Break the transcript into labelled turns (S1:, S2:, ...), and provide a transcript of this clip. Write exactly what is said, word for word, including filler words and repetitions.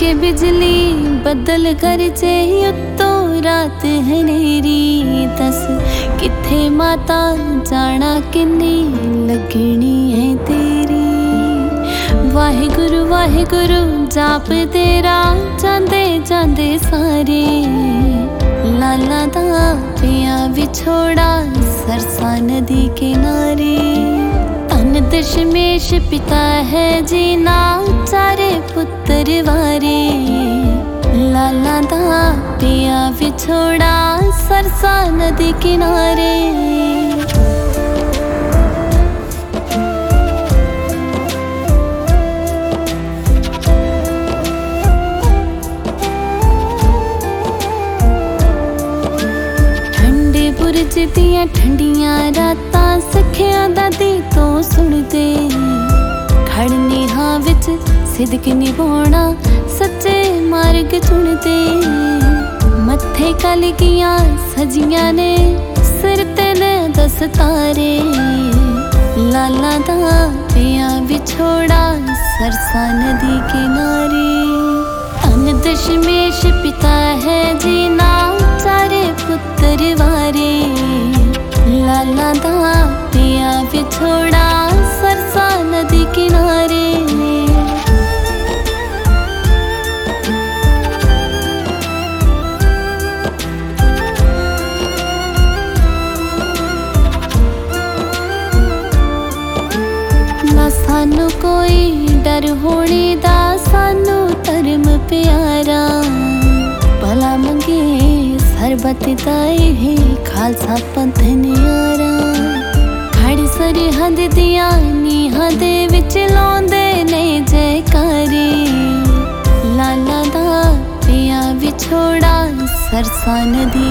S1: के बिजली बदल गरजे उत्तों रात हनेरी दस किथे माता जाना किन्नी लगनी है तेरी। वाहेगुरु वाहेगुरु जाप तेरा जांदे जांदे सारे लाला दा पिया विछोड़ा सरसा नदी किनारे। धन दशमेश पिता है जीना चारे पुत्र वारे लाला दा पिया विछोड़ा सरसा नदी किनारे। ठंडे बुरज दियां ठंडियां रातां सखियां दादी तो सुनदे खड़नी हाँ विच सिदक निभाउणा सच्चे मार्ग चुनदे। मत्थे कलगियां सजियां ने सिर ते ने दस्तारे लाला दा पिया विछोड़ा सरसा नदी किनारे। धन दशमेश पिता है जीना चारे पुत्र वारे लाला दा पिया विछोड़ा सरसा नदी किनारे। ना सानू कोई डर होने दा सानू धर्म प्यारा भला मंगे सरबत दाए है खालसा पंथ न्यारा। खड़ सरहद दिया नीहां दे विच लाउंदे ने जयकारे लाला दा पिया विछोड़ा सरसा नदी